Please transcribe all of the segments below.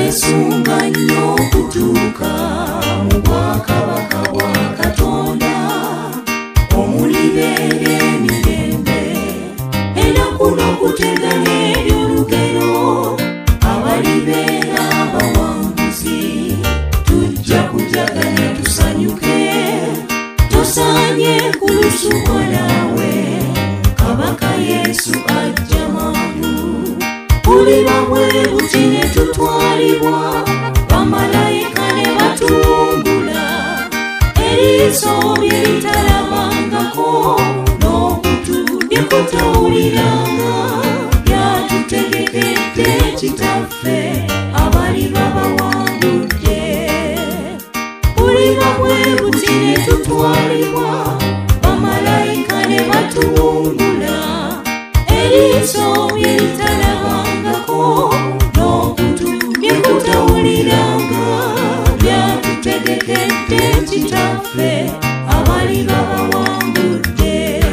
twesunga nnyo okutuuka mu bwakabaka bwa Katonda omulibeera emirembe ennaku n'okuteganya eby'olugero abalibeera abawanguzi tujja kujaganya tusanyuke tosaanye kulusubwa naawe kabaka Yesu ajja mangu kuliba bwe buti ne tutwalibwa bamalayika ne batuwungula eriiso lye litalabangako n'okutu bye kutawuliranga byatutegekedde kitaffe abaliba bawangudde kuliba bwe buti ne tutwalibwa bamalayika ne batuwungula eriiso lye litalabangako n'okutu bye kutawuliranga byatutegekedde kitaffe abaliba bawangudde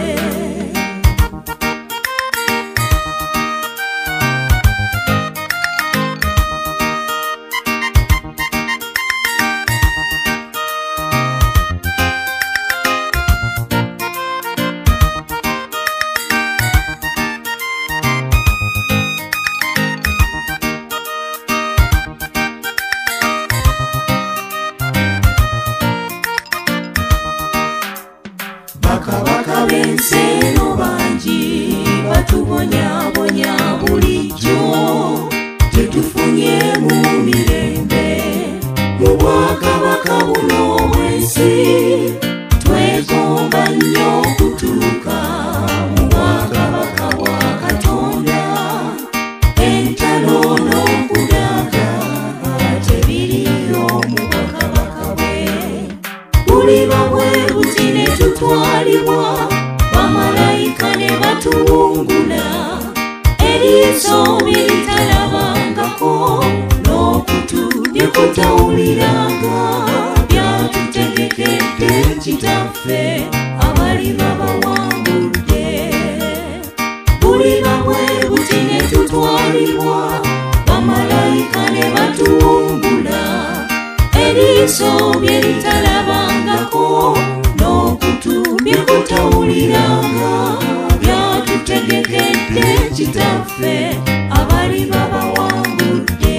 bakabaka b'ensi eno bangi batubonyabonya bulijjo tetufunye mu mirembe mu bwakabaka buno bw'ensi twegomba nnyo okutuuka mu bwakabaka bwa Katonda entalo n'okudaga tebiriyo mu bwakabaka bwe buliba bwe buti ne tutwalibwa bamalayika ne batuwungula eriiso lye litalabangako n'okutu bye kutawuliranga byatutegekedde kitaffe abaliba bawangudde buliba bwe buti ne tutwalibwa bamalayika ne batuwungula eriiso lye litalabangako n'okutu bye kutawuliranga byatutegekedde kitaffe abaliba bawangudde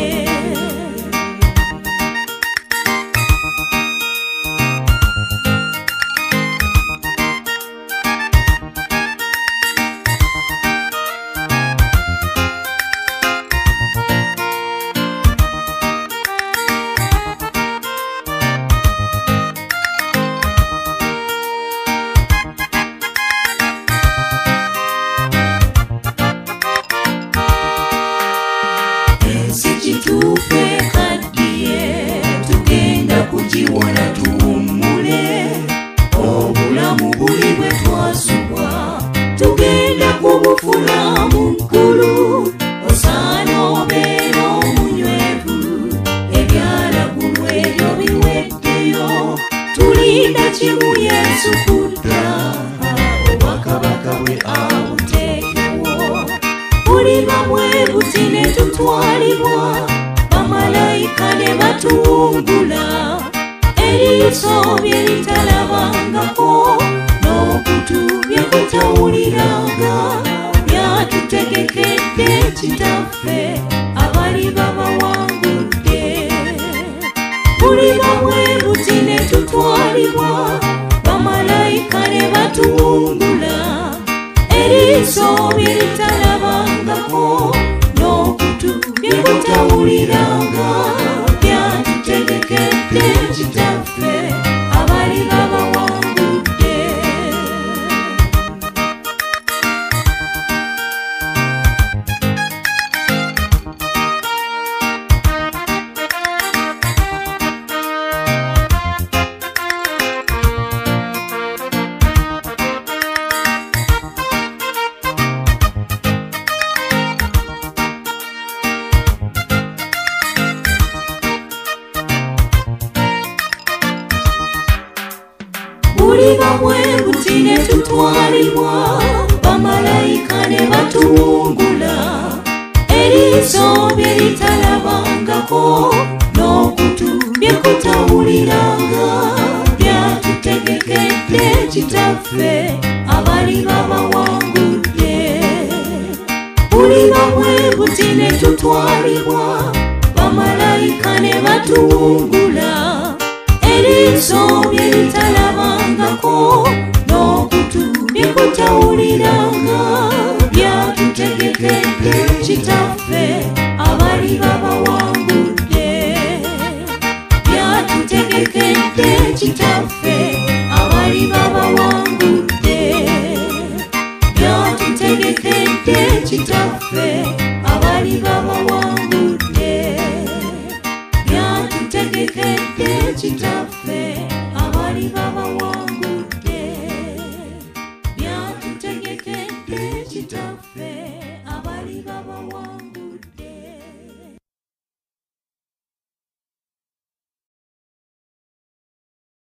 kituufe kaddiye tugenda kugiwona tuwummule obulamu buli bwe twasubwa tugenda kubufuna mu ggulu osaana obeera omunywevu ebyalagulwa ebyo biweddeyo tulinda kimu Yesu kudda obwakabaka bwe abuteekewo buliba bwe buti ne tutwalibwa bamalayika ne batuwungula eriiso lye litalabangako n'okutu bye kutawuliranga byatutegekedde kitaffe abaliba bawangudde buliba bwe buti ne tutwalibwa bamalayika ne batuwungula eriiso lye litalabangako n'okutu bye kutawuliranga byatutegekedde kitaffe abaliba bawangudde buliba bwe buti ne tutwalibwa bamalayika ne batuwungula eriiso lye litalabangako kitaffe abali babawangudde. Buli bamwe buti ne tutwalibwa bamalayika ne batuwungula, eriiso bye litalabangako n'okutu bye kutawuliranga, byatutegekedde kitaffe abali babawangudde. Byatutegekedde kitaffe abali babawangudde. Byatutegekedde kitaffe abali babawangudde. Byatutegekedde kitaffe